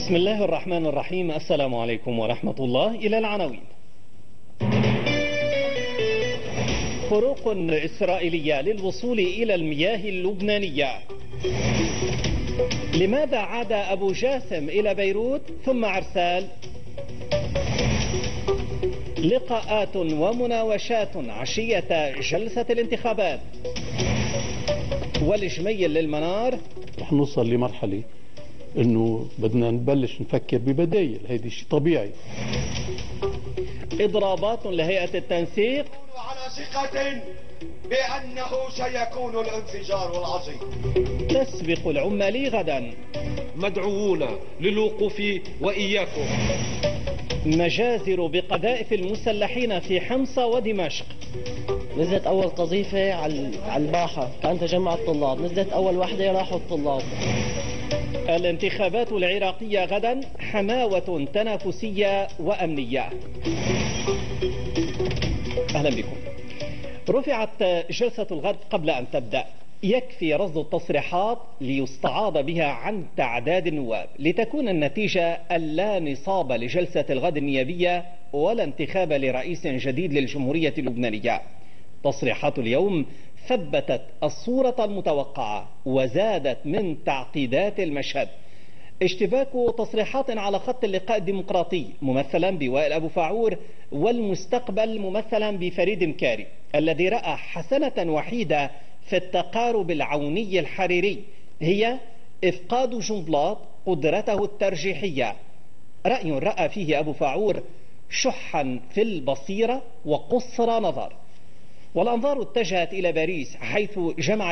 بسم الله الرحمن الرحيم. السلام عليكم ورحمة الله. إلى العناوين. خروق إسرائيلية للوصول إلى المياه اللبنانية. لماذا عاد أبو جاسم إلى بيروت ثم عرسال؟ لقاءات ومناوشات عشية جلسة الانتخابات. والجميل للمنار. رح نوصل لمرحلة انه بدنا نبلش نفكر ببدايل، هيدي شيء طبيعي. اضرابات لهيئة التنسيق. على ثقة بأنه سيكون الانفجار العظيم. تسبق العمال غدا. مدعوون للوقوف وإياكم. مجازر بقذائف المسلحين في حمص ودمشق. نزلت أول قذيفة على الباحة، كان تجمع الطلاب، نزلت أول وحدة راحوا الطلاب. الانتخابات العراقية غدا، حماوة تنافسية وأمنية. أهلا بكم. رفعت جلسة الغد قبل أن تبدأ. يكفي رصد التصريحات ليستعاض بها عن تعداد النواب، لتكون النتيجة اللا نصاب لجلسة الغد النيابية ولا انتخاب لرئيس جديد للجمهورية اللبنانية. تصريحات اليوم ثبتت الصورة المتوقعة وزادت من تعقيدات المشهد. اشتباك تصريحات على خط اللقاء الديمقراطي ممثلا بوائل أبو فاعور، والمستقبل ممثلا بفريد مكاري الذي رأى حسنة وحيدة في التقارب العوني الحريري، هي إفقاد جنبلاط قدرته الترجيحية. رأي رأى فيه أبو فاعور شحا في البصيرة وقصر نظر. والأنظار اتجهت إلى باريس، حيث جمع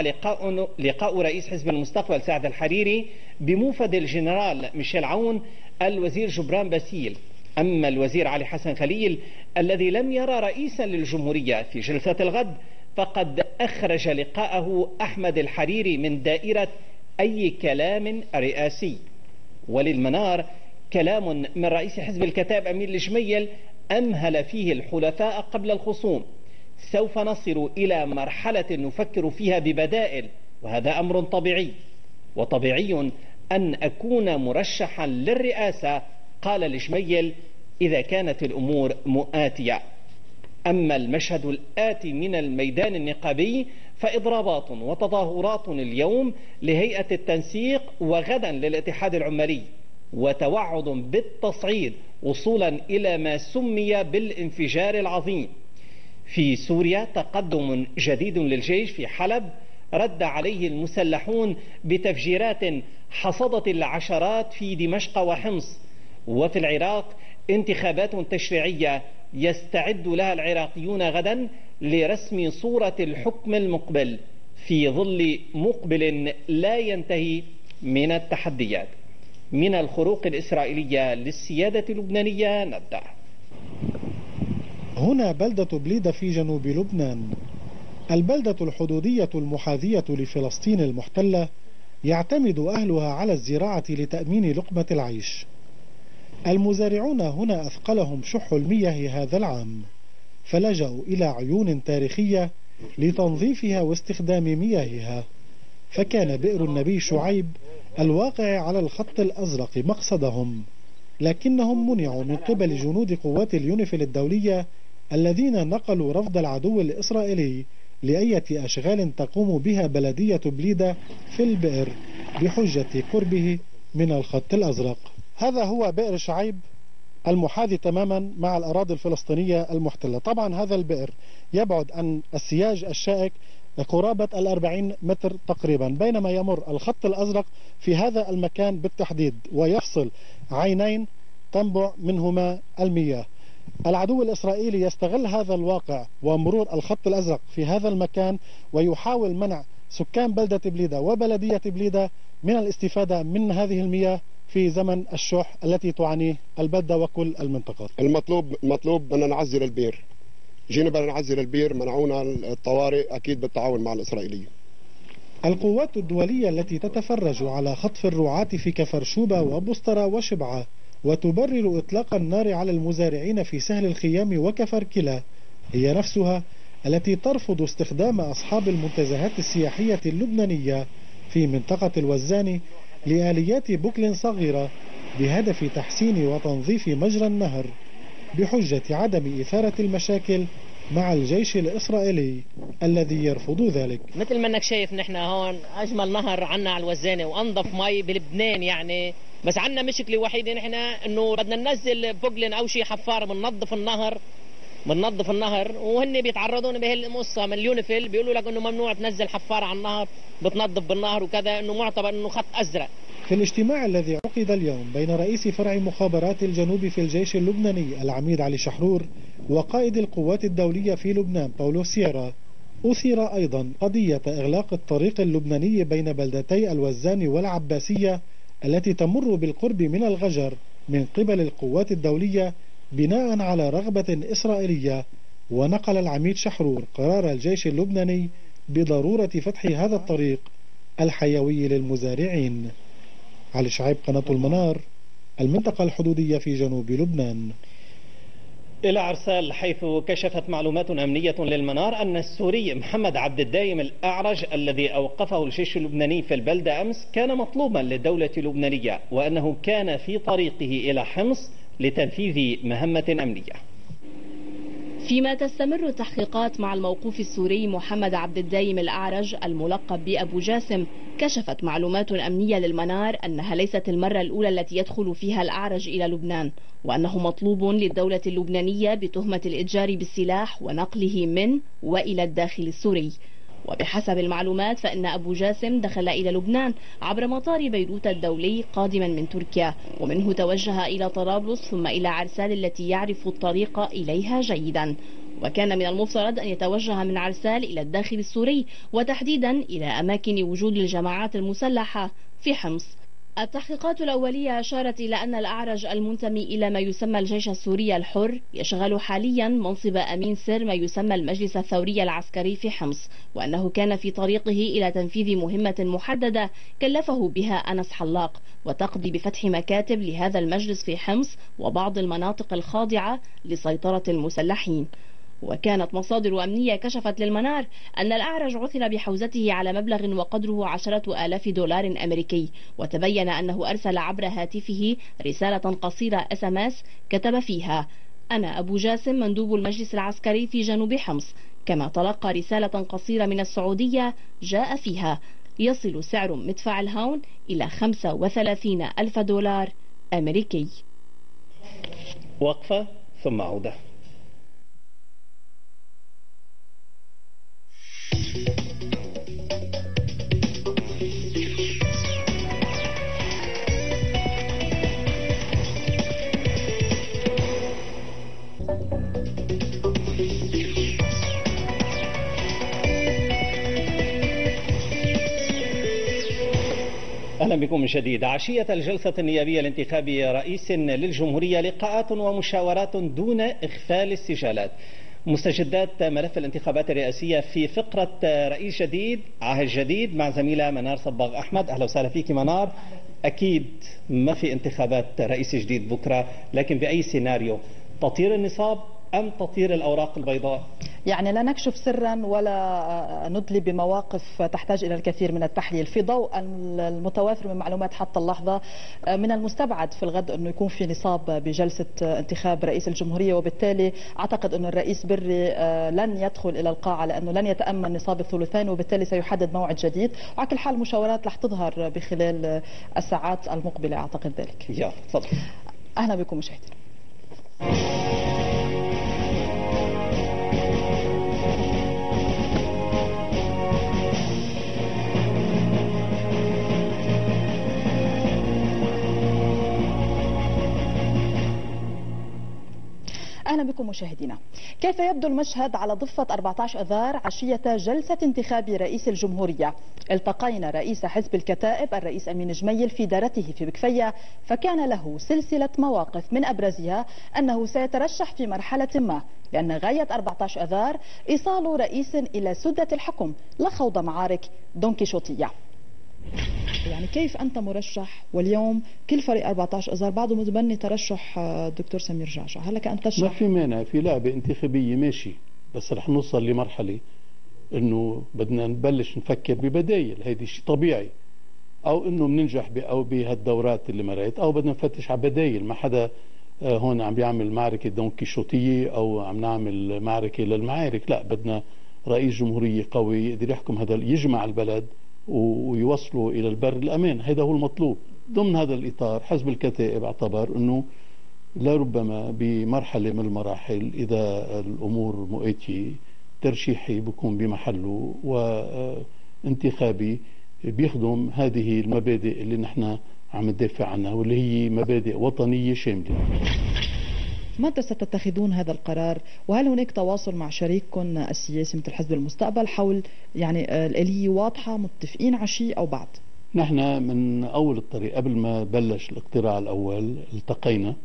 لقاء رئيس حزب المستقبل سعد الحريري بموفد الجنرال ميشيل عون الوزير جبران باسيل. أما الوزير علي حسن خليل الذي لم يرى رئيسا للجمهورية في جلسة الغد، فقد أخرج لقاءه أحمد الحريري من دائرة أي كلام رئاسي. وللمنار كلام من رئيس حزب الكتاب أمين الجميل أمهل فيه الحلفاء قبل الخصوم. سوف نصل إلى مرحلة نفكر فيها ببدائل، وهذا أمر طبيعي، وطبيعي أن أكون مرشحا للرئاسة، قال الجميل، إذا كانت الأمور مؤاتية. أما المشهد الآتي من الميدان النقابي فإضرابات وتظاهرات اليوم لهيئة التنسيق وغدا للاتحاد العمالي، وتوعد بالتصعيد وصولا إلى ما سمي بالانفجار العظيم. في سوريا تقدم جديد للجيش في حلب رد عليه المسلحون بتفجيرات حصدت العشرات في دمشق وحمص. وفي العراق انتخابات تشريعية يستعد لها العراقيون غدا لرسم صورة الحكم المقبل في ظل مقبل لا ينتهي من التحديات. من الخروق الإسرائيلية للسيادة اللبنانية نبدأ. هنا بلدة بليدة في جنوب لبنان، البلدة الحدودية المحاذية لفلسطين المحتلة، يعتمد أهلها على الزراعة لتأمين لقمة العيش. المزارعون هنا أثقلهم شح المياه هذا العام، فلجأوا إلى عيون تاريخية لتنظيفها واستخدام مياهها، فكان بئر النبي شعيب الواقع على الخط الأزرق مقصدهم، لكنهم منعوا من قبل جنود قوات اليونيفيل الدولية الذين نقلوا رفض العدو الإسرائيلي لأية أشغال تقوم بها بلدية بليدة في البئر بحجة قربه من الخط الأزرق. هذا هو بئر شعيب المحاذي تماما مع الأراضي الفلسطينية المحتلة. طبعا هذا البئر يبعد عن السياج الشائك قرابة 40 متر تقريبا، بينما يمر الخط الأزرق في هذا المكان بالتحديد ويفصل عينين تنبع منهما المياه. العدو الإسرائيلي يستغل هذا الواقع ومرور الخط الأزرق في هذا المكان، ويحاول منع سكان بلدة بليدة وبلدية بليدة من الاستفادة من هذه المياه في زمن الشح التي تعانيه البلدة وكل المنطقة. المطلوب أن نعزل البير، جينا بدنا نعزل البير، منعونا الطوارئ أكيد بالتعاون مع الإسرائيليين. القوات الدولية التي تتفرج على خطف الرعاة في كفرشوبة وبسطرة وشبعة وتبرر إطلاق النار على المزارعين في سهل الخيام وكفر كلا، هي نفسها التي ترفض استخدام أصحاب المنتزهات السياحية اللبنانية في منطقة الوزان لآليات بكل صغيرة بهدف تحسين وتنظيف مجرى النهر بحجة عدم إثارة المشاكل مع الجيش الإسرائيلي الذي يرفض ذلك. مثل ما انك شايف نحن هون اجمل نهر عنا على الوزانه وانظف مي بلبنان يعني، بس عنا مشكله وحيده نحن انه بدنا ننزل بوجلن او شيء حفار بننظف النهر وهن بيتعرضون بهالقصه من اليونيفيل بيقولوا لك انه ممنوع تنزل حفار على النهر بتنظف بالنهر وكذا، انه معتبر انه خط ازرق. في الاجتماع الذي عقد اليوم بين رئيس فرع مخابرات الجنوب في الجيش اللبناني العميد علي شحرور وقائد القوات الدولية في لبنان باولو سيرا، أثير أيضا قضية إغلاق الطريق اللبناني بين بلدتي الوزان والعباسية التي تمر بالقرب من الغجر من قبل القوات الدولية بناء على رغبة إسرائيلية. ونقل العميد شحرور قرار الجيش اللبناني بضرورة فتح هذا الطريق الحيوي للمزارعين. علي شعيب، قناة المنار، المنطقة الحدودية في جنوب لبنان. إلى عرسال، حيث كشفت معلومات أمنية للمنار أن السوري محمد عبد الدايم الأعرج الذي أوقفه الجيش اللبناني في البلدة أمس كان مطلوبا للدولة اللبنانية، وأنه كان في طريقه إلى حمص لتنفيذ مهمة أمنية. فيما تستمر التحقيقات مع الموقوف السوري محمد عبد الدايم الأعرج الملقب بأبو جاسم، كشفت معلومات أمنية للمنار أنها ليست المرة الأولى التي يدخل فيها الأعرج إلى لبنان، وأنه مطلوب للدولة اللبنانية بتهمة الإتجار بالسلاح ونقله من وإلى الداخل السوري. وبحسب المعلومات فإن أبو جاسم دخل إلى لبنان عبر مطار بيروت الدولي قادما من تركيا، ومنه توجه إلى طرابلس ثم إلى عرسال التي يعرف الطريق إليها جيدا. وكان من المفترض أن يتوجه من عرسال إلى الداخل السوري، وتحديدا إلى أماكن وجود الجماعات المسلحة في حمص. التحقيقات الأولية أشارت إلى أن الأعرج المنتمي إلى ما يسمى الجيش السوري الحر يشغل حاليا منصب أمين سر ما يسمى المجلس الثوري العسكري في حمص، وأنه كان في طريقه إلى تنفيذ مهمة محددة كلفه بها أنس حلاق، وتقضي بفتح مكاتب لهذا المجلس في حمص وبعض المناطق الخاضعة لسيطرة المسلحين. وكانت مصادر أمنية كشفت للمنار أن الأعرج عثر بحوزته على مبلغ وقدره 10,000 دولار أمريكي، وتبين أنه أرسل عبر هاتفه رسالة قصيرة SMS كتب فيها: أنا أبو جاسم مندوب المجلس العسكري في جنوب حمص. كما تلقى رسالة قصيرة من السعودية جاء فيها: يصل سعر مدفع الهون إلى 35,000 دولار أمريكي. وقفة ثم عودة. أهلا بكم من جديد. عشية الجلسة النيابية لانتخاب رئيس للجمهورية لقاءات ومشاورات دون إغفال السجالات. مستجدات ملف الانتخابات الرئاسية في فقرة رئيس جديد عهد جديد مع زميلة منار صباغ أحمد. أهلا وسهلا فيك منار. أكيد ما في انتخابات رئيس جديد بكرة، لكن بأي سيناريو؟ تطير النصاب أم تطير الأوراق البيضاء؟ يعني لا نكشف سرا ولا ندلي بمواقف تحتاج إلى الكثير من التحليل. في ضوء المتوافر من معلومات حتى اللحظة، من المستبعد في الغد أنه يكون في نصاب بجلسة انتخاب رئيس الجمهورية، وبالتالي أعتقد أن الرئيس بري لن يدخل إلى القاعة لأنه لن يتأمن نصاب الثلثين، وبالتالي سيحدد موعد جديد. وعلى كل حال مشاورات رح تظهر بخلال الساعات المقبلة أعتقد ذلك. يا تفضل. أهلا بكم مشاهدينا. أهلا بكم مشاهدينا. كيف يبدو المشهد على ضفة 14 أذار عشية جلسة انتخاب رئيس الجمهورية؟ التقينا رئيس حزب الكتائب الرئيس أمين جميل في دارته في بكفية، فكان له سلسلة مواقف من أبرزها أنه سيترشح في مرحلة ما، لأن غاية 14 أذار إيصال رئيس إلى سدة الحكم لا خوض معارك دونكيشوتية. يعني كيف أنت مرشح واليوم كل فريق 14 أذار بعده متبني ترشح دكتور سمير جعجع، هل لك أن تشرح؟ ما في مانع، في لعبة انتخابية ماشي، بس رح نوصل لمرحلة إنه بدنا نبلش نفكر ببدايل. هيدي شيء طبيعي، أو أنه بننجح أو بهالدورات اللي مرقت، أو بدنا نفتش على بدايل. ما حدا هون عم بيعمل معركة دون كيشوتية أو عم نعمل معركة للمعارك، لا، بدنا رئيس جمهورية قوي يقدر يحكم هذا، يجمع البلد ويوصلوا إلى البر الأمان. هذا هو المطلوب. ضمن هذا الإطار حزب الكتائب اعتبر أنه لربما بمرحلة من المراحل إذا الأمور مؤتية ترشيحي بيكون بمحله وانتخابي بيخدم هذه المبادئ اللي نحن عم ندافع عنها، واللي هي مبادئ وطنية شاملة. متى ستتخذون هذا القرار؟ وهل هناك تواصل مع شريككم السياسي مثل حزب المستقبل حول يعني الآلية واضحة، متفقين على شيء أو بعد؟ نحن من أول الطريق قبل ما بلش الاقتراع الأول التقينا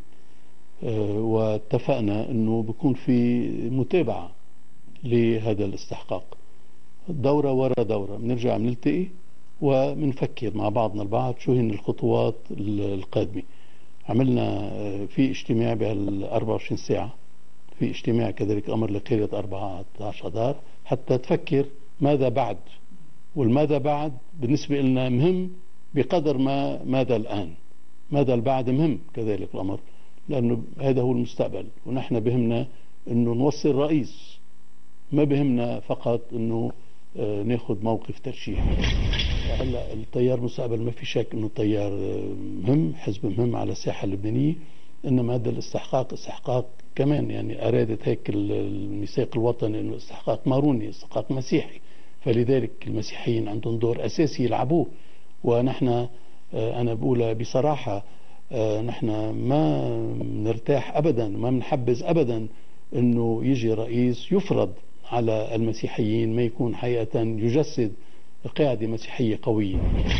واتفقنا أنه بيكون في متابعة لهذا الاستحقاق، دورة ورا دورة بنرجع بنلتقي وبنفكر مع بعضنا البعض شو هن الخطوات القادمة. عملنا في اجتماع بهال 24 ساعة، في اجتماع كذلك أمر لقيادة 14 أذار حتى تفكر ماذا بعد، والماذا بعد بالنسبة لنا مهم بقدر ما ماذا الآن. ماذا البعد مهم كذلك الأمر، لأنه هذا هو المستقبل، ونحن بهمنا أنه نوصل رئيس، ما بهمنا فقط أنه ناخذ موقف ترشيح. هلا التيار مستقبل ما في شك انه تيار مهم، حزب مهم على الساحه اللبنانيه، انما هذا الاستحقاق استحقاق كمان يعني ارادت هيك الميثاق الوطني انه استحقاق ماروني، استحقاق مسيحي، فلذلك المسيحيين عندهم دور اساسي يلعبوه. ونحن انا بقولها بصراحه، نحن ما نرتاح ابدا، ما بنحبذ ابدا انه يجي رئيس يفرض على المسيحيين، ما يكون حقيقة يجسد قاعدة مسيحية قوية.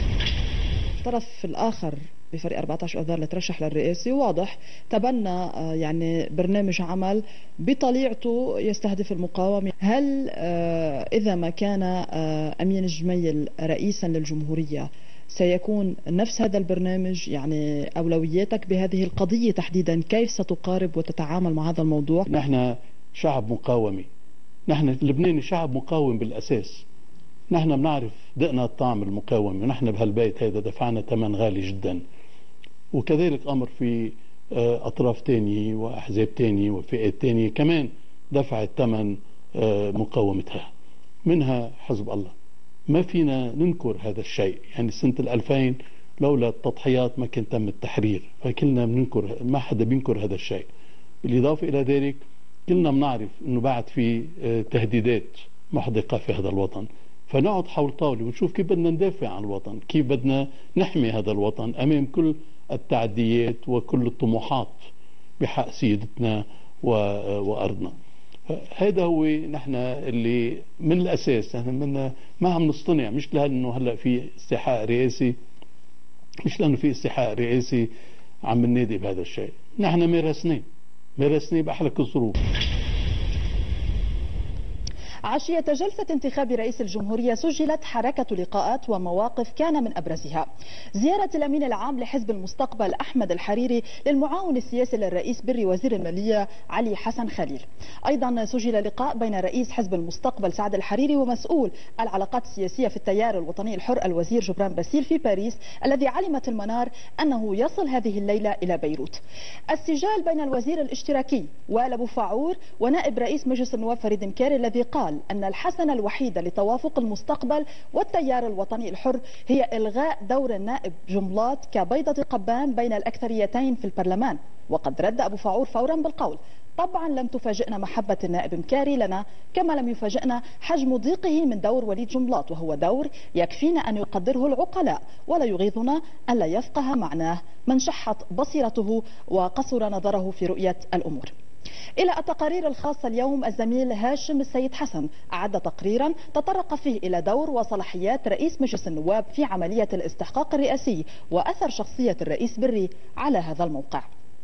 الطرف الآخر بفريق 14 أذار لترشح للرئاسة واضح تبنى يعني برنامج عمل بطليعته يستهدف المقاومة. هل إذا ما كان أمين جميل رئيسا للجمهورية سيكون نفس هذا البرنامج؟ يعني أولوياتك بهذه القضية تحديدا كيف ستقارب وتتعامل مع هذا الموضوع؟ نحن شعب مقاومي، نحن اللبناني شعب مقاوم بالأساس، نحن بنعرف دقنا الطعم المقاومة، ونحن بهالبيت هذا دفعنا ثمن غالي جدا. وكذلك أمر في أطراف تانية وأحزاب تانية وفئات تانية كمان دفعت ثمن مقاومتها، منها حزب الله. ما فينا ننكر هذا الشيء، يعني سنة 2000 لولا التضحيات ما كان تم التحرير، فكلنا بننكر، ما حدا بينكر هذا الشيء. بالإضافة إلى ذلك كلنا بنعرف انه بعد في تهديدات محدقة في هذا الوطن، فنقعد حول طاولة ونشوف كيف بدنا ندافع عن الوطن، كيف بدنا نحمي هذا الوطن امام كل التعديات وكل الطموحات بحق سيدتنا وارضنا. هذا هو نحن اللي من الاساس نحن ما عم نصطنع، مش لانه هلا في استحقاق رئاسي، مش لانه في استحقاق رئاسي عم ننادي بهذا الشيء، نحن مارسناه بأحلك الظروف. عشية جلسة انتخاب رئيس الجمهورية سجلت حركة لقاءات ومواقف كان من أبرزها زيارة الأمين العام لحزب المستقبل أحمد الحريري للمعاون السياسي للرئيس بري وزير المالية علي حسن خليل. أيضا سجل لقاء بين رئيس حزب المستقبل سعد الحريري ومسؤول العلاقات السياسية في التيار الوطني الحر الوزير جبران باسيل في باريس، الذي علمت المنار أنه يصل هذه الليلة إلى بيروت. السجال بين الوزير الاشتراكي وائل بوفعور ونائب رئيس مجلس النواب فريد مكاري، الذي قال أن الحسنة الوحيدة لتوافق المستقبل والتيار الوطني الحر هي إلغاء دور النائب جملات كبيضة قبان بين الأكثريتين في البرلمان. وقد رد أبو فعور فورا بالقول: طبعا لم تفاجئنا محبة النائب مكاري لنا، كما لم يفاجئنا حجم ضيقه من دور وليد جملات، وهو دور يكفينا أن يقدره العقلاء، ولا يغيظنا أن لا يفقه معناه من شحت بصيرته وقصر نظره في رؤية الأمور. إلى التقارير الخاصة اليوم، الزميل هاشم السيد حسن أعد تقريرا تطرق فيه إلى دور وصلاحيات رئيس مجلس النواب في عملية الاستحقاق الرئاسي وأثر شخصية الرئيس بري على هذا الموقع.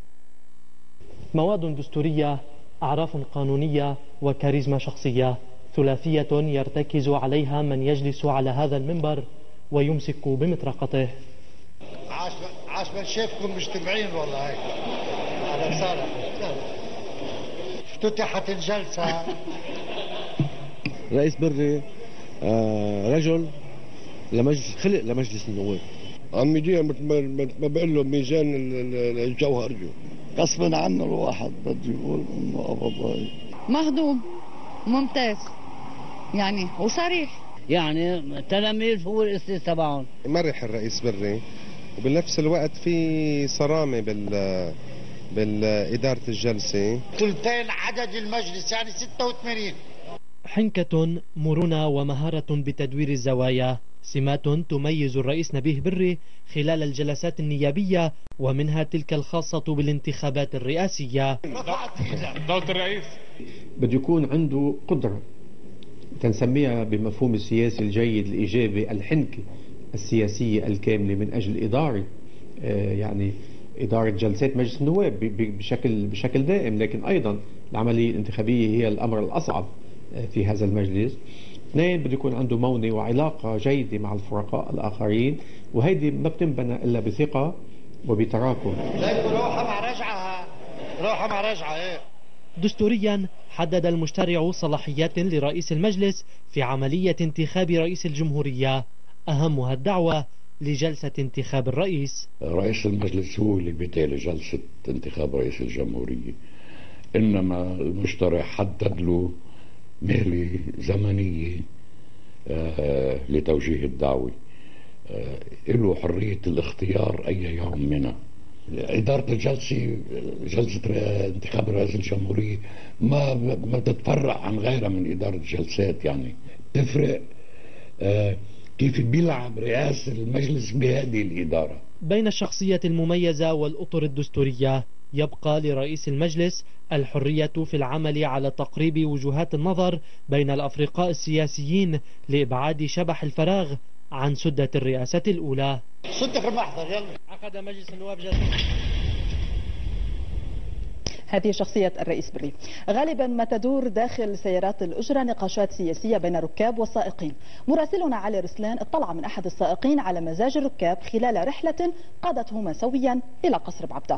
مواد دستورية، أعراف قانونية، وكاريزما شخصية، ثلاثية يرتكز عليها من يجلس على هذا المنبر ويمسك بمطرقته. عاش من شافكم مجتمعين والله هيك على صالح. افتتحت الجلسة. رئيس بري رجل خلق لمجلس النواب، ميزان ما بقول له ميزان الجوهر جو غصبا عنه الواحد بده يقول انه قبض مهضوم ممتاز يعني وصريح يعني تلاميذ هو الاستاذ تبعهم. مرح الرئيس بري وبنفس الوقت في صرامه بالإدارة الجلسة. ثلثين عدد المجلس يعني 86. حنكة، مرونة ومهارة بتدوير الزوايا سمات تميز الرئيس نبيه بري خلال الجلسات النيابية ومنها تلك الخاصة بالانتخابات الرئاسية. دولة الرئيس بده يكون عنده قدرة تنسميها بمفهوم السياسي الجيد الإيجابي الحنكة السياسية الكاملة من أجل إدارة يعني إدارة جلسات مجلس النواب بشكل دائم، لكن أيضا العملية الانتخابية هي الأمر الأصعب في هذا المجلس. اثنين، بده يكون عنده مونة وعلاقة جيدة مع الفرقاء الآخرين، وهيدي ما بتنبنى إلا بثقة وبتراكم. روحها مع رجعها، روحها مع رجعها. إيه. دستوريا حدد المشترع صلاحيات لرئيس المجلس في عملية انتخاب رئيس الجمهورية، أهمها الدعوة لجلسة انتخاب الرئيس. رئيس المجلس هو اللي بيدير جلسة انتخاب رئيس الجمهورية، إنما المشترع حدد له مهلة زمنية لتوجيه الدعوة، له حرية الاختيار أي يوم منها. إدارة الجلسة، جلسة انتخاب رئيس الجمهورية ما تتفرع عن غيرها من إدارة الجلسات، يعني تفرق كيف بيلعب رئاسة المجلس بهذه الإدارة. بين الشخصية المميزة والأطر الدستورية يبقى لرئيس المجلس الحرية في العمل على تقريب وجهات النظر بين الأفرقاء السياسيين لإبعاد شبح الفراغ عن سدة الرئاسة الأولى. سدة في المحضر. يلا. عقد مجلس النواب جلسة. هذه شخصية الرئيس بري. غالبا ما تدور داخل سيارات الأجرة نقاشات سياسية بين الركاب والسائقين. مراسلنا علي رسلان اطلع من أحد السائقين على مزاج الركاب خلال رحلة قادتهما سويا إلى قصر بعبدة.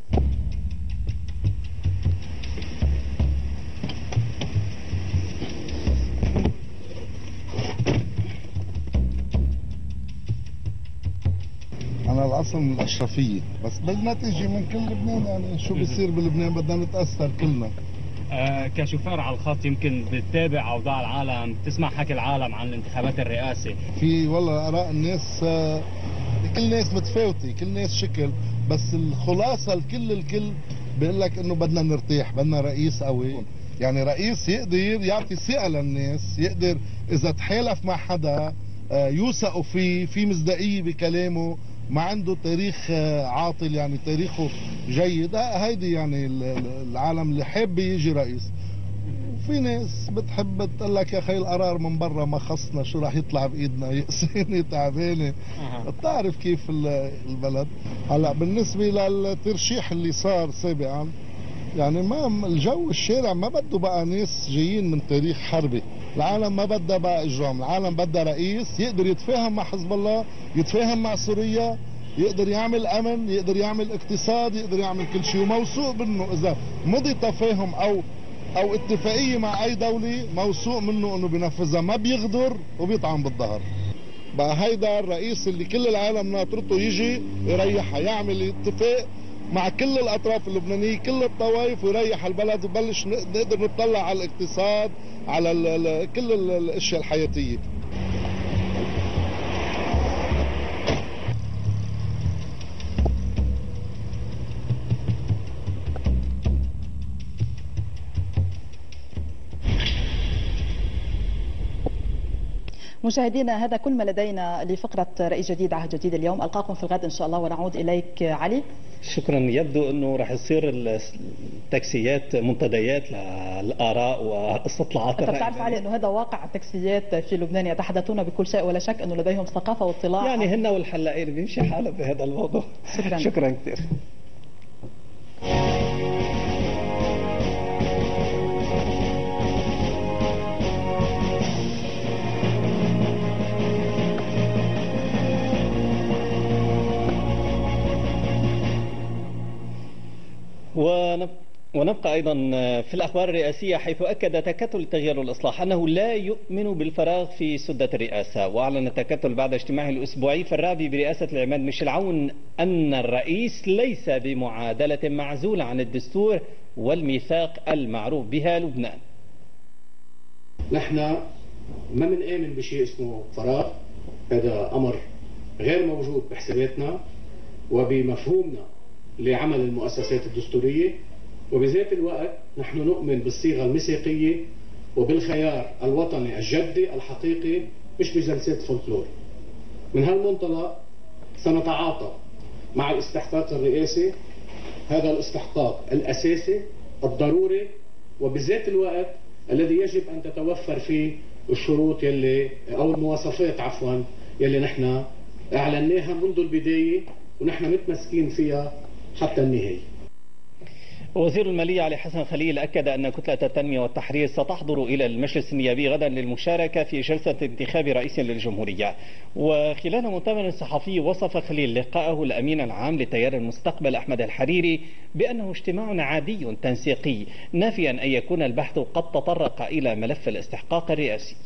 أنا الأصل من الأشرفية، بس بدنا تيجي من كل لبنان، يعني شو بيصير بلبنان بدنا نتأثر كلنا. كشوفير على الخط يمكن بتتابع أوضاع العالم، تسمع حكي العالم عن الانتخابات الرئاسة. في والله آراء الناس، كل الناس متفاوتة، كل الناس شكل، بس الخلاصة الكل بيقول لك إنه بدنا نرتاح، بدنا رئيس قوي، يعني رئيس يقدر يعطي ثقة للناس، يقدر إذا تحالف مع حدا يوثقوا فيه، في مصداقية بكلامه، ما عنده تاريخ عاطل، يعني تاريخه جيد. هيدي يعني العالم اللي حابب يجي رئيس. وفي ناس بتحب تقول لك يا اخي القرار من برا ما خصنا، شو راح يطلع بايدنا، يقسيني تعبانه. بتعرف كيف البلد. هلا بالنسبه للترشيح اللي صار سابقا، يعني ما الجو الشارع ما بده بقى ناس جايين من تاريخ حربي. العالم ما بدها بقى اجرام، العالم بدها رئيس يقدر يتفاهم مع حزب الله، يتفاهم مع سوريا، يقدر يعمل امن، يقدر يعمل اقتصاد، يقدر يعمل كل شيء، وموثوق منه اذا مضي تفاهم او اتفاقيه مع اي دوله موثوق منه انه بينفذها، ما بيغدر وبيطعن بالظهر. بقى هيدا الرئيس اللي كل العالم ناطرته يجي يريحها، يعمل اتفاق مع كل الاطراف اللبنانيه، كل الطوائف، ويريح البلد، وبلش نقدر نطلع على الاقتصاد، على كل الاشياء الحياتيه. مشاهدينا، هذا كل ما لدينا لفقرة رئيس جديد عهد جديد اليوم. ألقاكم في الغد إن شاء الله، ونعود إليك علي. شكرا. يبدو أنه رح يصير التاكسيات منتديات للآراء واستطلاعات الرأي. بتعرف علي أنه هذا واقع التاكسيات في لبنان، يتحدثون بكل شيء ولا شك أنه لديهم ثقافة واطلاع، يعني هن والحلاقين بيمشي حالهم بهذا الموضوع. شكرا كثير. ونبقى أيضا في الأخبار الرئاسية، حيث أكد تكتل تغيير الإصلاح أنه لا يؤمن بالفراغ في سدة الرئاسة. وأعلن التكتل بعد اجتماعه الأسبوعي في الرابي برئاسة العماد ميشيل عون أن الرئيس ليس بمعادلة معزولة عن الدستور والميثاق المعروف بها لبنان. نحن ما بنآمن بشيء اسمه فراغ، هذا أمر غير موجود بحساباتنا وبمفهومنا لعمل المؤسسات الدستورية. وبذات الوقت نحن نؤمن بالصيغة الميثاقية وبالخيار الوطني الجدي الحقيقي، مش بجلسات فولكلور. من هالمنطلق سنتعاطى مع الاستحقاق الرئاسي، هذا الاستحقاق الأساسي الضروري وبذات الوقت الذي يجب أن تتوفر فيه الشروط يلي أو المواصفات عفوا يلي نحن أعلناها منذ البداية ونحن متمسكين فيها حتى النهاية. وزير المالية علي حسن خليل أكد أن كتلة التنمية والتحرير ستحضر إلى المجلس النيابي غدا للمشاركة في جلسة انتخاب رئيس للجمهورية. وخلال مؤتمر صحفي وصف خليل لقاءه الأمين العام لتيار المستقبل أحمد الحريري بأنه اجتماع عادي تنسيقي، نافيا أن يكون البحث قد تطرق إلى ملف الاستحقاق الرئاسي.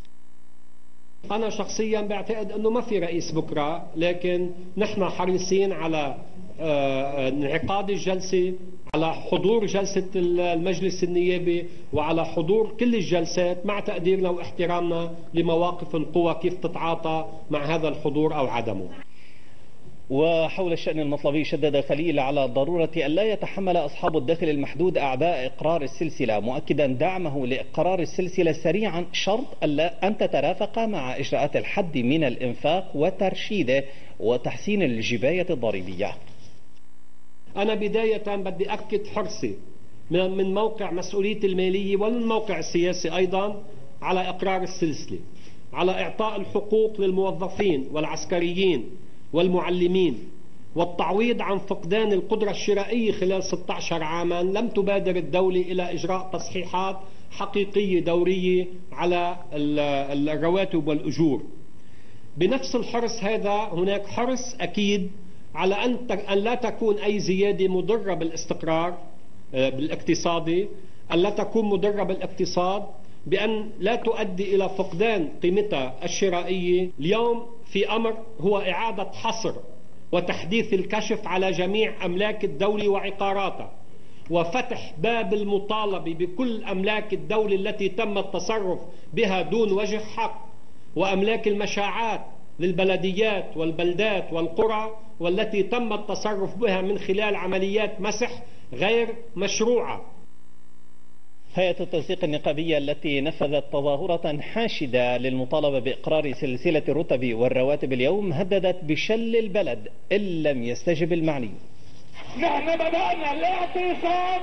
أنا شخصيا بعتقد أنه ما في رئيس بكرة، لكن نحن حريصين على انعقاد الجلسة، على حضور جلسة المجلس النيابي وعلى حضور كل الجلسات مع تقديرنا واحترامنا لمواقف القوى كيف تتعاطى مع هذا الحضور أو عدمه. وحول الشأن المطلبي شدد خليل على ضرورة أن لا يتحمل أصحاب الدخل المحدود أعباء إقرار السلسلة، مؤكدا دعمه لإقرار السلسلة سريعا شرط أن تترافق مع إجراءات الحد من الإنفاق وترشيده وتحسين الجباية الضريبية. أنا بداية بدي أكد حرصي من موقع مسؤولية المالية ومن موقع السياسي أيضا على إقرار السلسلة، على إعطاء الحقوق للموظفين والعسكريين والمعلمين، والتعويض عن فقدان القدرة الشرائية خلال 16 عاما لم تبادر الدولة إلى إجراء تصحيحات حقيقية دورية على الرواتب والأجور. بنفس الحرص هذا هناك حرص أكيد على أن لا تكون أي زيادة مضرة بالاستقرار بالاقتصادي، أن لا تكون مضرة بالاقتصاد، بأن لا تؤدي إلى فقدان قيمتها الشرائية. اليوم في أمر هو إعادة حصر وتحديث الكشف على جميع أملاك الدولة وعقاراتها، وفتح باب المطالبة بكل أملاك الدولة التي تم التصرف بها دون وجه حق، وأملاك المشاعات للبلديات والبلدات والقرى والتي تم التصرف بها من خلال عمليات مسح غير مشروعة. هيئة التنسيق النقابية التي نفذت تظاهرة حاشدة للمطالبة بإقرار سلسلة الرتب والرواتب اليوم هددت بشل البلد إن لم يستجب المعني. نحن بدأنا الاعتصام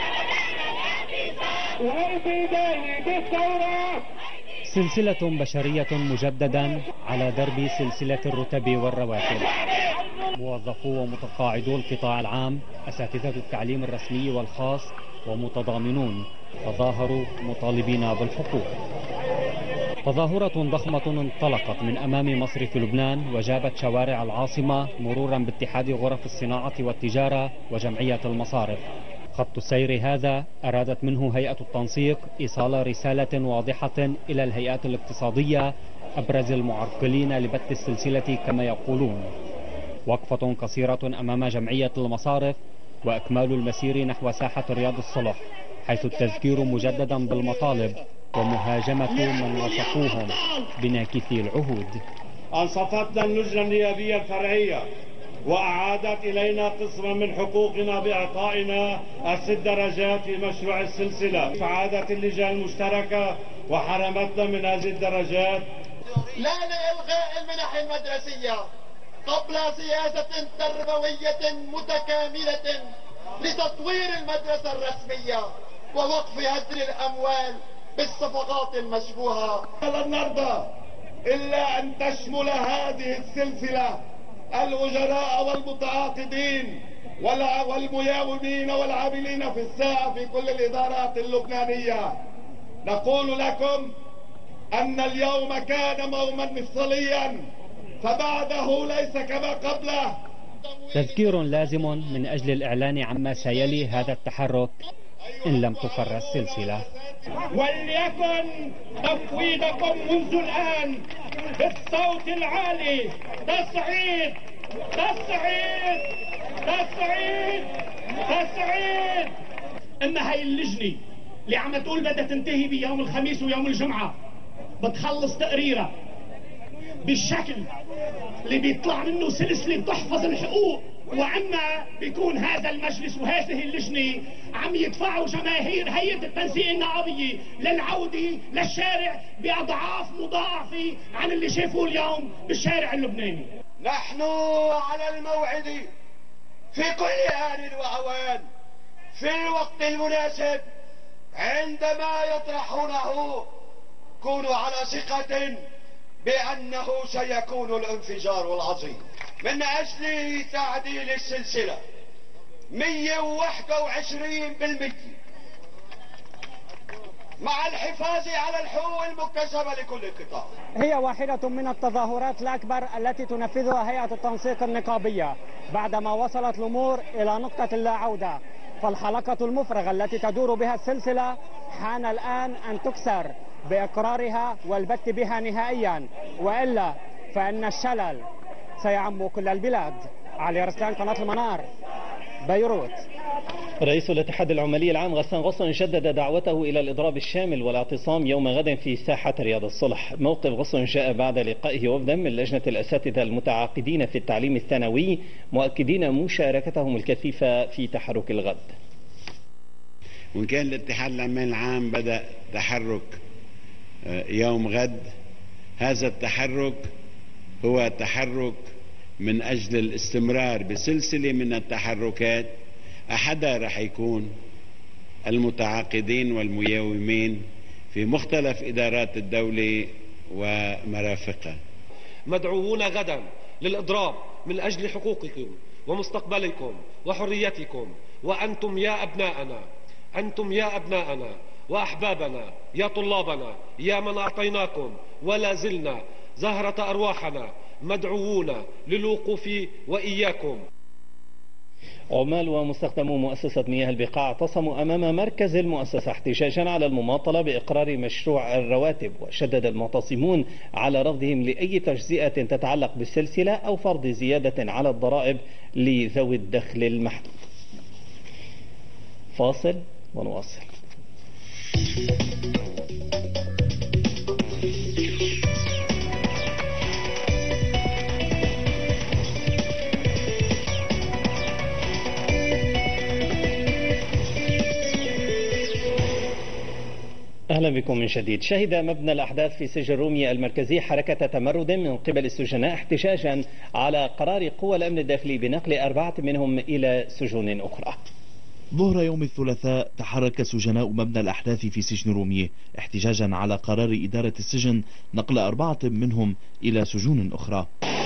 وفي بداية الثورة سلسلة بشرية مجددا على درب سلسلة الرتب والرواتب. موظفو ومتقاعدو القطاع العام، أساتذة التعليم الرسمي والخاص ومتضامنون تظاهروا مطالبين بالحقوق. تظاهرة ضخمة انطلقت من أمام مصرف لبنان وجابت شوارع العاصمة مرورا باتحاد غرف الصناعة والتجارة وجمعية المصارف. خط السير هذا أرادت منه هيئة التنسيق إيصال رسالة واضحة إلى الهيئات الاقتصادية أبرز المعرقلين لبت السلسلة كما يقولون. وقفة قصيرة أمام جمعية المصارف وإكمال المسير نحو ساحة رياض الصلح، حيث التذكير مجددا بالمطالب ومهاجمة من وصفوهم بناكثي العهود. أنصفتنا اللجنة النيابية الفرعية وأعادت إلينا قسما من حقوقنا بإعطائنا ال6 درجات في مشروع السلسلة، فعادت اللجان المشتركة وحرمتنا من هذه الدرجات. لا لإلغاء المنح المدرسية قبل سياسة تربوية متكاملة لتطوير المدرسة الرسمية ووقف هدر الأموال بالصفقات المشبوهة. لن نرضى إلا أن تشمل هذه السلسلة الأجراء والمتعاقدين والمياومين والعاملين في الساعة في كل الإدارات اللبنانية. نقول لكم أن اليوم كان يوما مفصليا، فبعده ليس كما قبله، تذكير لازم من أجل الإعلان عما سيلي هذا التحرك إن لم تفر السلسلة. وليكن تفويضكم منذ الآن بالصوت العالي تصعيد تصعيد تصعيد تصعيد. اما هاي اللجنة اللي عم تقول بدها تنتهي بيوم الخميس ويوم الجمعة بتخلص تقريرها بالشكل اللي بيطلع منه سلسلة بتحفظ الحقوق، واما بيكون هذا المجلس وهذه اللجنة عم يدفعوا جماهير هيئة التنسيق النقابية للعودة للشارع بأضعاف مضاعفة عن اللي شافوه اليوم بالشارع اللبناني. نحن على الموعد في كل آن وأوان في الوقت المناسب عندما يطرحونه كونوا على ثقة بأنه سيكون الانفجار العظيم من أجل تعديل السلسلة 121% مع الحفاظ على الحقوق المكتسبة لكل قطاع. هي واحدة من التظاهرات الأكبر التي تنفذها هيئة التنسيق النقابية بعدما وصلت الأمور إلى نقطة لا عودة، فالحلقة المفرغة التي تدور بها السلسلة حان الآن أن تكسر بإقرارها والبت بها نهائيا، وإلا فإن الشلل سيعم كل البلاد. علي رسلان، قناة المنار، بيروت. رئيس الاتحاد العمالي العام غسان غصن شدد دعوته إلى الإضراب الشامل والاعتصام يوم غد في ساحة رياض الصلح. موقف غصن جاء بعد لقائه وفدا من لجنة الأساتذة المتعاقدين في التعليم الثانوي مؤكدين مشاركتهم الكثيفة في تحرك الغد. وإن كان الاتحاد العمالي العام بدأ تحرك يوم غد، هذا التحرك هو تحرك من أجل الاستمرار بسلسلة من التحركات أحدها رح يكون المتعاقدين والمياومين في مختلف إدارات الدولة ومرافقها. مدعوون غدا للإضراب من أجل حقوقكم ومستقبلكم وحريتكم، وأنتم يا أبناءنا، أنتم يا أبناءنا وأحبابنا، يا طلابنا، يا من أعطيناكم ولا زلنا زهرة أرواحنا، مدعوون للوقوف وإياكم. عمال ومستخدمو مؤسسة مياه البقاع اعتصموا أمام مركز المؤسسة احتجاجا على المماطلة بإقرار مشروع الرواتب، وشدد المعتصمون على رفضهم لأي تجزئة تتعلق بالسلسلة أو فرض زيادة على الضرائب لذوي الدخل المحدود. فاصل ونواصل. أهلا بكم من جديد. شهد مبنى الأحداث في سجن رومية المركزي حركة تمرد من قبل السجناء احتجاجا على قرار قوى الأمن الداخلي بنقل 4 منهم إلى سجون أخرى. ظهر يوم الثلاثاء تحرك سجناء مبنى الأحداث في سجن رومية احتجاجا على قرار إدارة السجن نقل 4 منهم إلى سجون أخرى.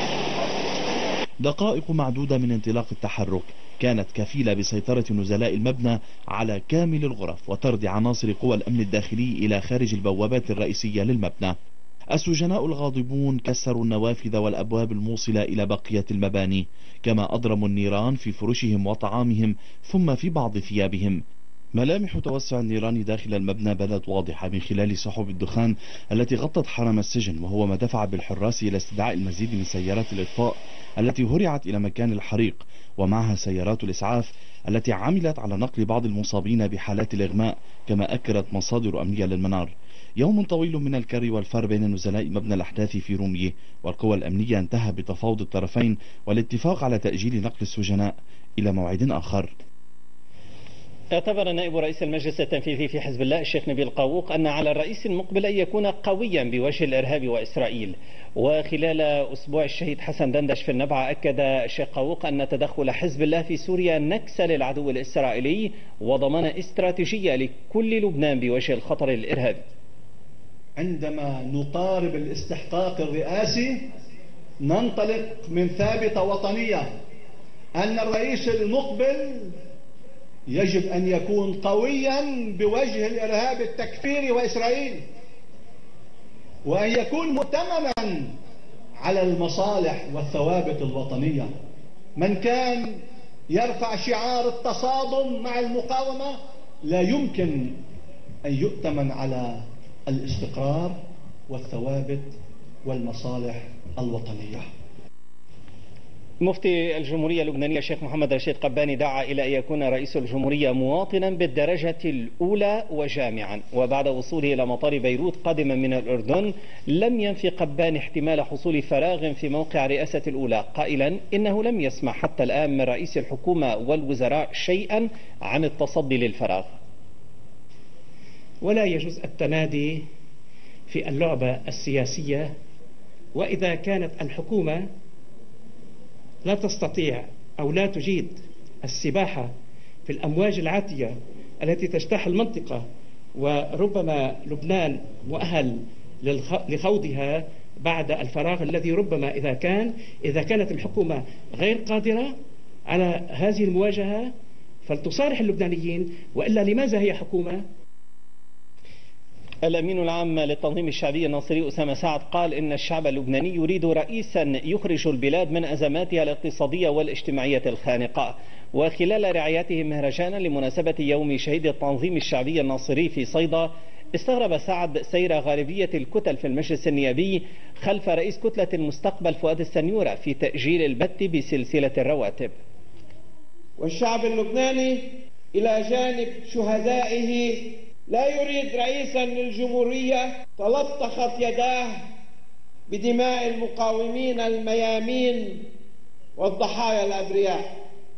دقائق معدودة من انطلاق التحرك كانت كفيلة بسيطرة نزلاء المبنى على كامل الغرف وطرد عناصر قوى الأمن الداخلي إلى خارج البوابات الرئيسية للمبنى. السجناء الغاضبون كسروا النوافذ والأبواب الموصلة إلى بقية المباني، كما أضرموا النيران في فرشهم وطعامهم ثم في بعض ثيابهم. ملامح توسع النيران داخل المبنى بدت واضحة من خلال سحب الدخان التي غطت حرم السجن، وهو ما دفع بالحراس إلى استدعاء المزيد من سيارات الإطفاء التي هرعت إلى مكان الحريق، ومعها سيارات الإسعاف التي عملت على نقل بعض المصابين بحالات الإغماء، كما أكدت مصادر أمنية للمنار. يوم طويل من الكر والفر بين نزلاء مبنى الأحداث في رومية، والقوى الأمنية انتهى بتفاوض الطرفين والاتفاق على تأجيل نقل السجناء إلى موعد آخر. اعتبر نائب رئيس المجلس التنفيذي في حزب الله الشيخ نبيل قاووق أن على الرئيس المقبل أن يكون قويا بوجه الإرهاب وإسرائيل. وخلال أسبوع الشهيد حسن دندش في النبعة أكد الشيخ قاووق أن تدخل حزب الله في سوريا نكسة للعدو الإسرائيلي وضمان استراتيجية لكل لبنان بوجه الخطر الإرهابي. عندما نقارب الاستحقاق الرئاسي ننطلق من ثابتة وطنية أن الرئيس المقبل يجب أن يكون قويا بوجه الإرهاب التكفيري وإسرائيل، وأن يكون مؤتمنا على المصالح والثوابت الوطنية. من كان يرفع شعار التصادم مع المقاومة لا يمكن أن يؤتمن على الاستقرار والثوابت والمصالح الوطنية. مفتي الجمهورية اللبنانية الشيخ محمد رشيد قباني دعا إلى أن يكون رئيس الجمهورية مواطنا بالدرجة الأولى وجامعا، وبعد وصوله إلى مطار بيروت قادما من الأردن لم ينفي قباني احتمال حصول فراغ في موقع رئاسة الأولى، قائلا إنه لم يسمع حتى الآن من رئيس الحكومة والوزراء شيئا عن التصدي للفراغ. ولا يجوز التمادي في اللعبة السياسية، وإذا كانت الحكومة لا تستطيع أو لا تجيد السباحة في الأمواج العاتية التي تجتاح المنطقة، وربما لبنان مؤهل لخوضها بعد الفراغ الذي ربما إذا كانت الحكومة غير قادرة على هذه المواجهة فلتصارح اللبنانيين، وإلا لماذا هي حكومة؟ الأمين العام للتنظيم الشعبي الناصري أسامة سعد قال إن الشعب اللبناني يريد رئيسا يخرج البلاد من أزماتها الاقتصادية والاجتماعية الخانقة. وخلال رعايته مهرجانا لمناسبة يوم شهيد التنظيم الشعبي الناصري في صيدا، استغرب سعد سير غالبية الكتل في المجلس النيابي خلف رئيس كتلة المستقبل فؤاد السنيورة في تأجيل البت بسلسلة الرواتب. والشعب اللبناني إلى جانب شهدائه لا يريد رئيسا للجمهورية تلطخت يداه بدماء المقاومين الميامين والضحايا الأبرياء،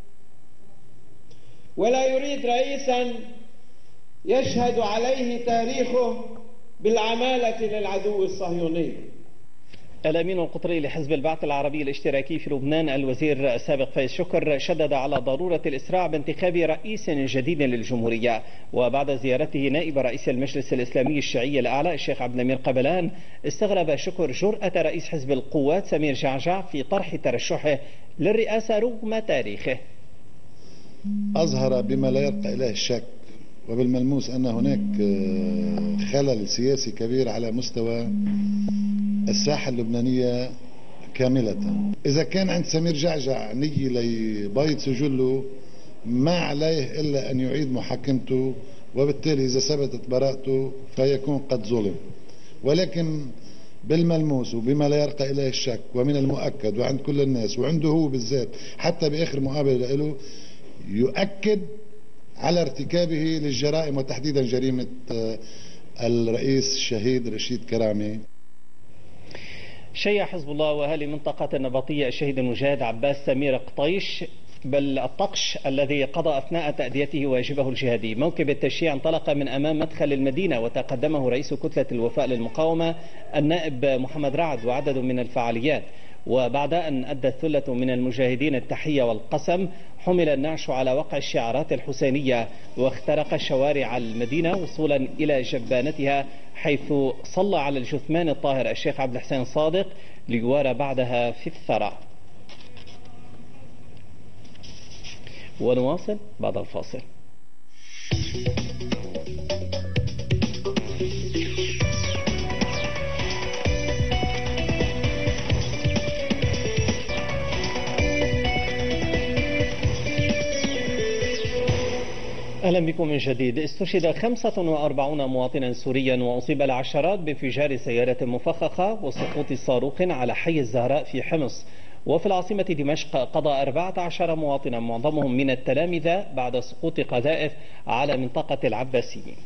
ولا يريد رئيسا يشهد عليه تاريخه بالعمالة للعدو الصهيوني. الأمين القطري لحزب البعث العربي الاشتراكي في لبنان الوزير السابق فايز شكر شدد على ضرورة الإسراع بانتخاب رئيس جديد للجمهورية. وبعد زيارته نائب رئيس المجلس الإسلامي الشيعي الأعلى الشيخ عبد الأمير قبلان، استغرب شكر جرأة رئيس حزب القوات سمير جعجع في طرح ترشحه للرئاسة رغم تاريخه. أظهر بما لا يرقى إليه الشك وبالملموس أن هناك خلل سياسي كبير على مستوى الساحة اللبنانية كاملة. إذا كان عند سمير جعجع نية ليبيض سجله ما عليه إلا أن يعيد محاكمته، وبالتالي إذا ثبتت براءته فيكون قد ظلم. ولكن بالملموس وبما لا يرقى إليه الشك ومن المؤكد وعند كل الناس وعنده هو بالذات حتى بآخر مقابلة له يؤكد على ارتكابه للجرائم وتحديدا جريمة الرئيس الشهيد رشيد كرامي. شيع حزب الله واهالي منطقة النبطية الشهيد المجاهد عباس سمير قطيش بل الطقش الذي قضى أثناء تأديته واجبه الجهادي. موكب التشييع انطلق من أمام مدخل المدينة وتقدمه رئيس كتلة الوفاء للمقاومة النائب محمد رعد وعدد من الفعاليات. وبعد أن أدى الثلة من المجاهدين التحية والقسم، حمل النعش على وقع الشعارات الحسينية واخترق شوارع المدينة وصولا إلى جبانتها، حيث صلى على الجثمان الطاهر الشيخ عبد الحسين صادق ليوارى بعدها في الثرى. ونواصل بعد الفاصل. أهلا بكم من جديد. استشهد 45 مواطنا سوريا وأصيب العشرات بانفجار سيارة مفخخة وسقوط صاروخ على حي الزهراء في حمص. وفي العاصمة دمشق قضى 14 مواطنا معظمهم من التلامذة بعد سقوط قذائف على منطقة العباسيين.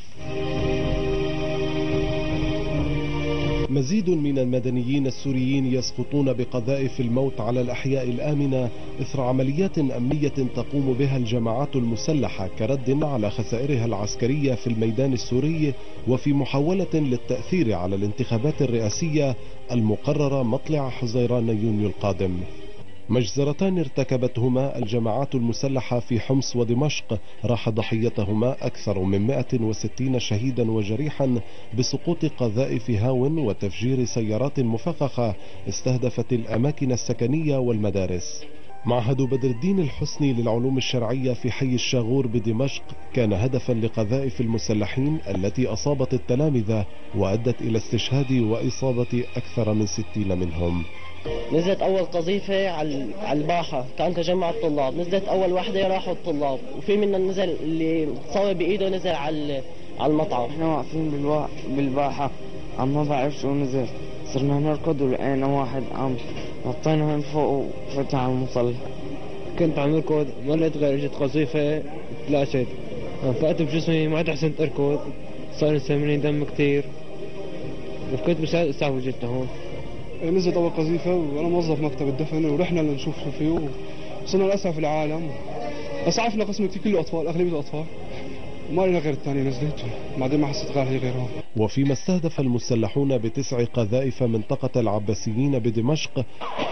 مزيد من المدنيين السوريين يسقطون بقذائف الموت على الأحياء الآمنة إثر عمليات أمنية تقوم بها الجماعات المسلحة كرد على خسائرها العسكرية في الميدان السوري، وفي محاولة للتأثير على الانتخابات الرئاسية المقررة مطلع حزيران يونيو القادم. مجزرتان ارتكبتهما الجماعات المسلحة في حمص ودمشق راح ضحيتهما أكثر من 160 شهيدا وجريحا بسقوط قذائف هاون وتفجير سيارات مفخخة استهدفت الأماكن السكنية والمدارس. معهد بدر الدين الحسني للعلوم الشرعية في حي الشاغور بدمشق كان هدفا لقذائف المسلحين التي أصابت التلامذة وأدت إلى استشهاد وإصابة أكثر من 60 منهم. نزلت أول قذيفة على الباحة، كان تجمع الطلاب، نزلت أول واحدة راحوا الطلاب، وفي منا نزل اللي صوب بإيده نزل على المطعم. احنا واقفين بالباحة عم ما بعرف شو نزل، صرنا نركض ولقينا واحد عم نطينا من فوق وفتح على المصلى. كنت عم اركض ما لقيت غير اجت قذيفة تلاشت، فقت بجسمي ما عاد حسنت اركض، صار يسمني دم كتير وكنت بساعد اسعاف وجيت هون. نزلت اول قذيفة وانا موظف مكتب الدفن ورحنا لنشوف شو فيه وصرنا لاسعف العالم. اسعفنا قسم كله اطفال، اغلبيته اطفال، وما لنا غير الثانية نزلت بعدين ما حسيت غير هي غيرها. وفيما استهدف المسلحون ب9 قذائف منطقة العباسيين بدمشق،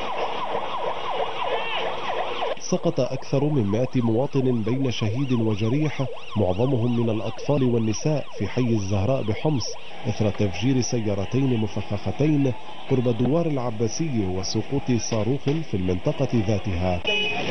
سقط أكثر من 100 مواطن بين شهيد وجريح، معظمهم من الأطفال والنساء في حي الزهراء بحمص إثر تفجير سيارتين مفخختين قرب دوار العباسية وسقوط صاروخ في المنطقة ذاتها.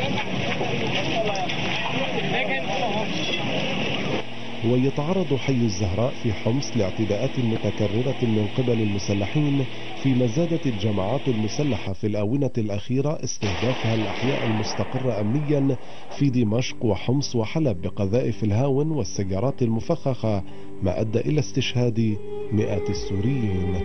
ويتعرض حي الزهراء في حمص لاعتداءات متكررة من قبل المسلحين، فيما زادت الجماعات المسلحة في الآونة الأخيرة استهدافها الأحياء المستقرة أمنيا في دمشق وحمص وحلب بقذائف الهاون والسيارات المفخخة، ما أدى إلى استشهاد مئات السوريين.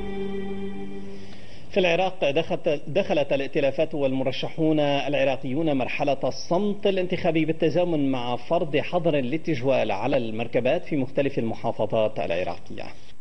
في العراق دخلت الائتلافات والمرشحون العراقيون مرحلة الصمت الانتخابي بالتزامن مع فرض حظر للتجوال على المركبات في مختلف المحافظات العراقية.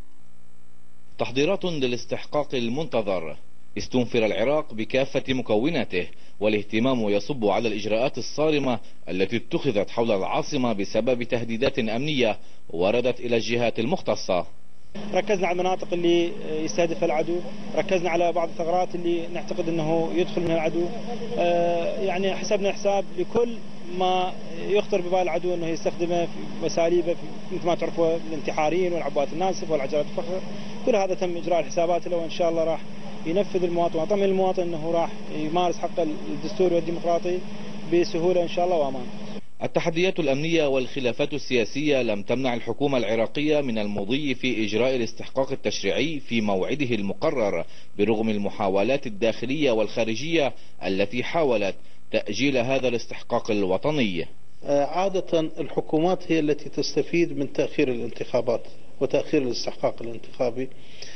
تحضيرات للاستحقاق المنتظر. استنفر العراق بكافة مكوناته، والاهتمام يصب على الإجراءات الصارمة التي اتخذت حول العاصمة بسبب تهديدات أمنية وردت إلى الجهات المختصة. ركزنا على المناطق اللي يستهدفها العدو، ركزنا على بعض الثغرات اللي نعتقد انه يدخل منها العدو، يعني حسبنا حساب لكل ما يخطر ببال العدو انه يستخدمه في اساليبه مثل ما تعرفوا الانتحاريين والعبوات الناسف والعجلات الفخر، كل هذا تم اجراء الحسابات له، وان شاء الله راح ينفذ المواطن ويطمن المواطن انه راح يمارس حقه الدستوري والديمقراطي بسهوله ان شاء الله وامان. التحديات الأمنية والخلافات السياسية لم تمنع الحكومة العراقية من المضي في إجراء الاستحقاق التشريعي في موعده المقرر، برغم المحاولات الداخلية والخارجية التي حاولت تأجيل هذا الاستحقاق الوطني. عادة الحكومات هي التي تستفيد من تأخير الانتخابات وتأخير الاستحقاق الانتخابي،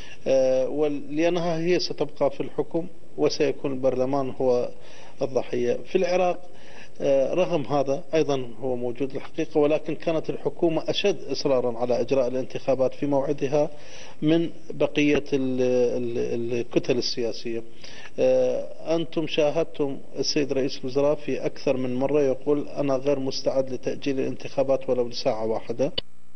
لأنها هي ستبقى في الحكم وسيكون البرلمان هو الضحية. في العراق رغم هذا أيضا هو موجود الحقيقة، ولكن كانت الحكومة أشد إصرارا على إجراء الانتخابات في موعدها من بقية الكتل السياسية. أنتم شاهدتم السيد رئيس الوزراء في أكثر من مرة يقول أنا غير مستعد لتأجيل الانتخابات ولو لساعة واحدة.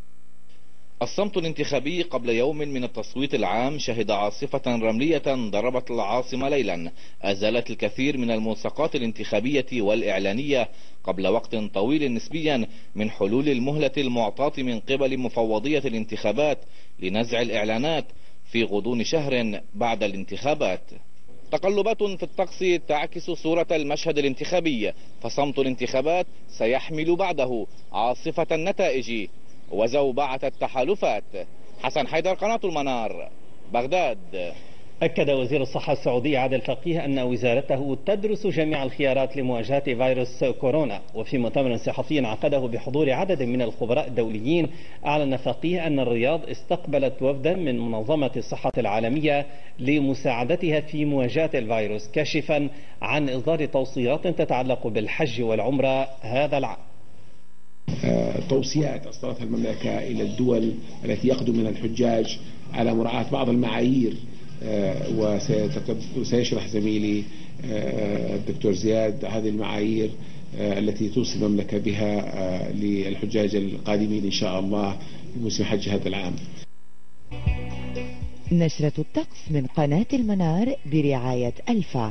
الصمت الانتخابي قبل يوم من التصويت العام شهد عاصفة رملية ضربت العاصمة ليلا، أزالت الكثير من الملصقات الانتخابية والإعلانية قبل وقت طويل نسبيا من حلول المهلة المعطاة من قبل مفوضية الانتخابات لنزع الإعلانات في غضون شهر بعد الانتخابات. تقلبات في الطقس تعكس صورة المشهد الانتخابي، فصمت الانتخابات سيحمل بعده عاصفة النتائج وزوبعة التحالفات. حسن حيدر، قناة المنار، بغداد. أكد وزير الصحة السعودي عادل فقيه أن وزارته تدرس جميع الخيارات لمواجهة فيروس كورونا. وفي مؤتمر صحفي عقده بحضور عدد من الخبراء الدوليين، أعلن فقيه أن الرياض استقبلت وفدا من منظمة الصحة العالمية لمساعدتها في مواجهة الفيروس، كاشفا عن إصدار توصيات تتعلق بالحج والعمرة هذا العام. توصيات أصدرتها المملكة إلى الدول التي يقدم منها الحجاج على مراعاة بعض المعايير، وسيشرح زميلي الدكتور زياد هذه المعايير التي توصي المملكة بها للحجاج القادمين إن شاء الله في موسم حج هذا العام. نشرة الطقس من قناة المنار برعاية ألفا.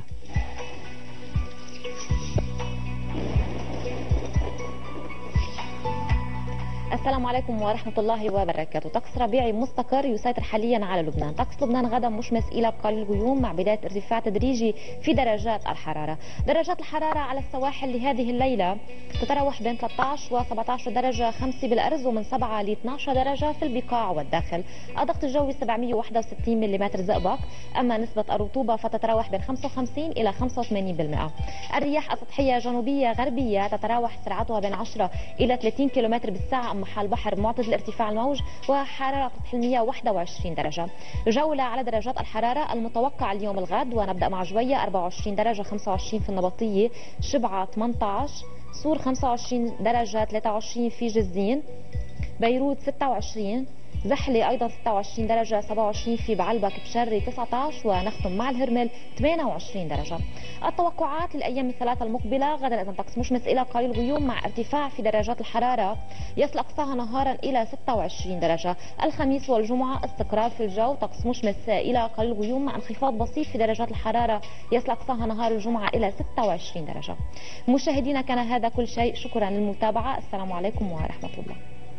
السلام عليكم ورحمة الله وبركاته. طقس ربيعي مستقر يسيطر حاليا على لبنان. طقس لبنان غدا مشمس إلى قليل غيوم مع بداية ارتفاع تدريجي في درجات الحرارة. درجات الحرارة على السواحل لهذه الليلة تتراوح بين 13 و 17 درجة 5 بالأرز ومن 7 ل 12 درجة في البقاع والداخل. الضغط الجوي 761 ملم زئبق. أما نسبة الرطوبة فتتراوح بين 55 إلى 85%. الرياح السطحية جنوبية غربية تتراوح سرعتها بين 10 إلى 30 كم بالساعة. أما حال بحر معتدل ارتفاع الموج وحرارة سطح المياه 21 درجة. جولة على درجات الحرارة المتوقع اليوم الغد، ونبدأ مع جوية 24 درجة 25 في النبطية، شبعة 18، صور 25 درجة 23 في جزين، بيروت 26، زحلة أيضا 26 درجة 27 في بعلبك بشري 19، ونختم مع الهرمل 28 درجة. التوقعات للأيام الثلاثة المقبلة: غدا إذن طقس مشمس إلى قليل غيوم مع ارتفاع في درجات الحرارة يصل أقصاها نهارا إلى 26 درجة. الخميس والجمعة استقرار في الجو، طقس مشمس إلى قليل غيوم مع انخفاض بسيط في درجات الحرارة يصل أقصاها نهار الجمعة إلى 26 درجة. مشاهدينا كان هذا كل شيء، شكرا للمتابعة، السلام عليكم ورحمة الله.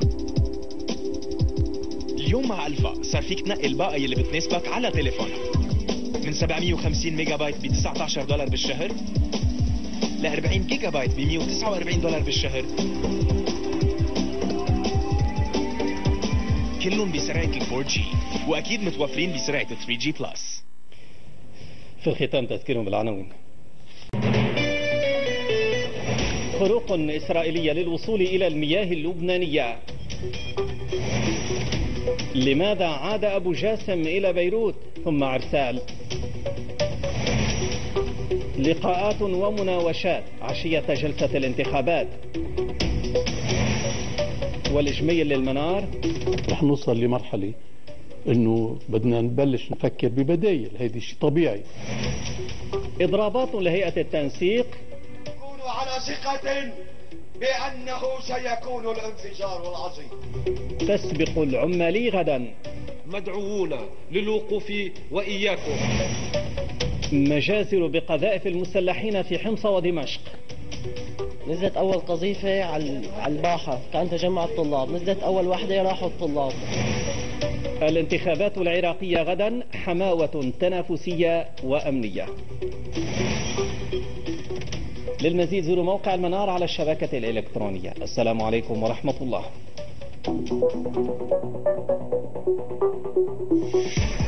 اليوم مع ألفا صار فيك تنقي الباقة اللي بتناسبك على تليفونك، من 750 ميجا بايت ب $19 بالشهر ل 40 جيجا بايت ب $149 بالشهر، كلهم بسرعة ال 4G، وأكيد متوفرين بسرعة 3G بلس. في الختام تذكير بالعناوين. خروق إسرائيلية للوصول إلى المياه اللبنانية. لماذا عاد أبو جاسم إلى بيروت ثم عرسال؟ لقاءات ومناوشات عشية جلسة الانتخابات. والإجميل للمنار: رح نوصل لمرحلة انه بدنا نبلش نفكر ببدايل، هيدي شيء طبيعي. إضرابات لهيئة التنسيق. كونوا على ثقة بأنه سيكون الانفجار العظيم. تسبق العمالي غدا. مدعوون للوقوف وإياكم. مجازر بقذائف المسلحين في حمص ودمشق. نزلت أول قذيفة على الباحة، كان تجمع الطلاب، نزلت أول وحدة راحوا الطلاب. الانتخابات العراقية غدا، حماوة تنافسية وأمنية. للمزيد زوروا موقع المنار على الشبكة الإلكترونية. السلام عليكم ورحمة الله.